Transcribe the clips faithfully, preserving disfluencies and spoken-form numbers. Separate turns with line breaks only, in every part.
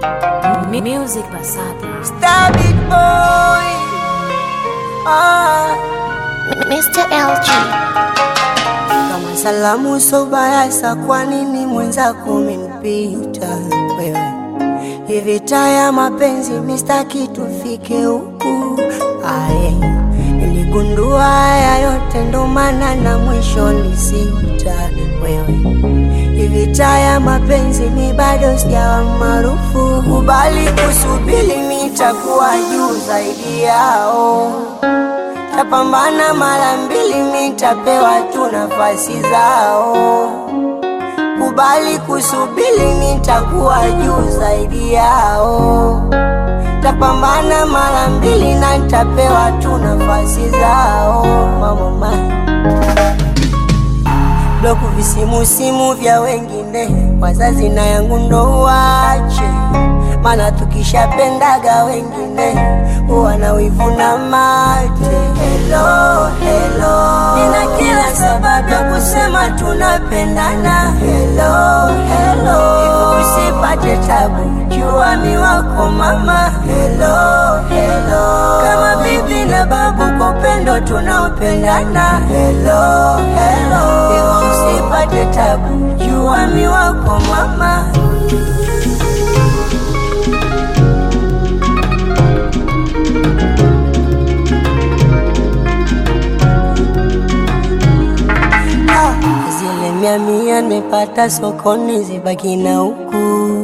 Music Basata.
Star Big Boy. Ah.
mister L G.
Kama salamu so bayasa, kwa nini mwenzako umenipita wewe? Hivi taya mapenzi mistaki tufike huku. Aye, niligundua haya yote ndo maana na mwisho ni sita wewe. Hivi taya mapenzi mi bado sijawa maarufu. Kubali kusubiri nitakuwa juu zaidi yao. Tapambana mara mbili nitapewa tu nafasi zao. Kubali kusubiri nitakuwa juu zaidi yao. Tapambana mara mbili na nitapewa tu nafasi zao. Mama bloku visimu simu vya wengine, wazazi na yangu ndo wache. Mana tukishapendaga wengine huwa na wivu na mate. Hello, hello, nina kila sababu ya kusema tunapendana. Hello, hello, hivo usipate tabu, jua mi wako mama. Hello, hello, kama bibi na babu kwa upendo tunaopendana. Hello, hello, hivo usipate tabu, jua mi wako mama. Zile mia mia nimepata sokoni zibaki na huku.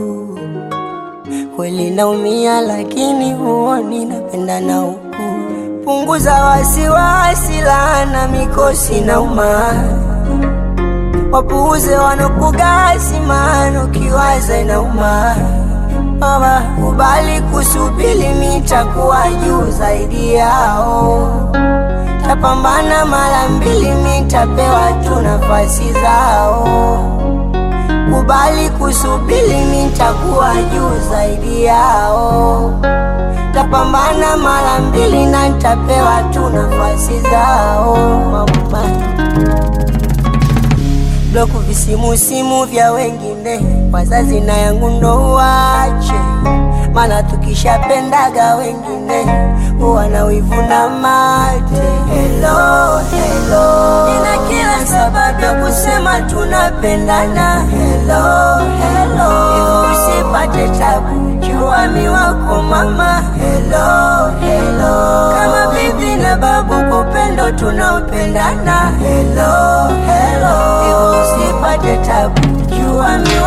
Kweli naumia lakini huoni napenda na huku. Punguza wasiwasi, laana mikosi na uma. Wapuuze wanokugasi, maana ukiwaza inauma. Mama, kubali kusubiri nitakuwa juu zaidi yao. Tapambana mara mbili nitapewa tu nafasi zao. Kubali kusubiri nitakuwa juu zaidi yao. Tapambana mara mbili na nitapewa tu nafasi zao. Mama bloku visimu simu vya wengine, wazazi na yangu ndo wache. Mana tukishapendaga wengine huwa na wivu na mate. Hello, hello, nina kila sababu ya kusema tunapendana. Hello, hello, hivo usipate tabu, jua mi wako mama. Hello, hello, kama bibi na babu kwa upendo tunaopendana. Hello, hello, hivo usipate tabu, jua mi